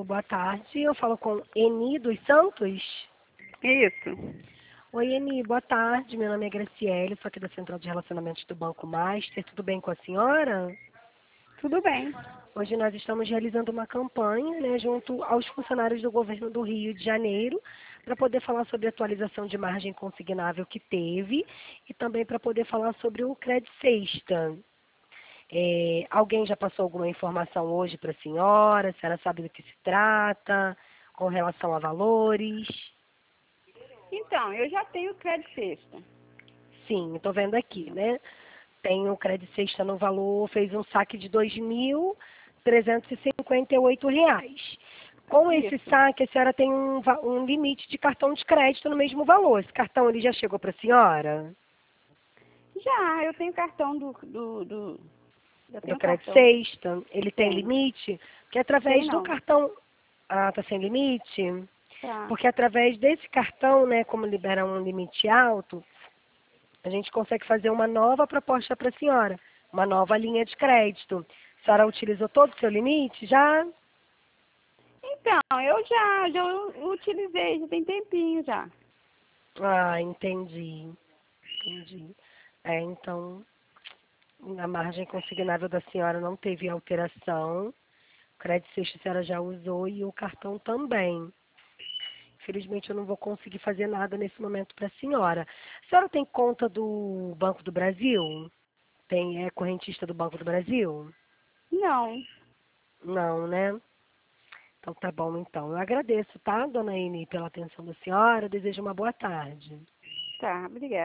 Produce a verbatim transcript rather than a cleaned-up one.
boa tarde. Eu falo com Eni dos Santos. Isso. Oi, Eni, boa tarde. Meu nome é Graciele, sou aqui da Central de Relacionamentos do Banco Master. Tudo bem com a senhora? Tudo bem. Hoje nós estamos realizando uma campanha, né, junto aos funcionários do governo do Rio de Janeiro, para poder falar sobre a atualização de margem consignável que teve e também para poder falar sobre o Credit Sexta. É, alguém já passou alguma informação hoje para a senhora? A senhora sabe do que se trata, com relação a valores? Então, eu já tenho crédito sexta. Sim, estou vendo aqui, né? Tem o Credit Sexta no valor, fez um saque de dois mil trezentos e cinquenta e oito reais. Com esse Isso. saque, a senhora tem um, va- um limite de cartão de crédito no mesmo valor. Esse cartão ele já chegou para a senhora? Já, eu tenho cartão do... do, do já Do tenho Credit cartão. Sexta? Ele tem Tem. limite? Que Tem através do não. cartão... Ah, está sem limite? Tá. Porque através desse cartão, né, como libera um limite alto, a gente consegue fazer uma nova proposta para a senhora, uma nova linha de crédito. A senhora utilizou todo o seu limite já? Então, eu já, já utilizei, já tem tempinho já. Ah, entendi, entendi. É, então, a margem consignável da senhora não teve alteração. O crédito sexta a senhora já usou e o cartão também. Infelizmente, eu não vou conseguir fazer nada nesse momento para a senhora. A senhora tem conta do Banco do Brasil? Tem, é correntista do Banco do Brasil? Não. Não, né? Então tá bom, então. Eu agradeço, tá, dona Eni, pela atenção da senhora. Desejo uma boa tarde. Tá, obrigada.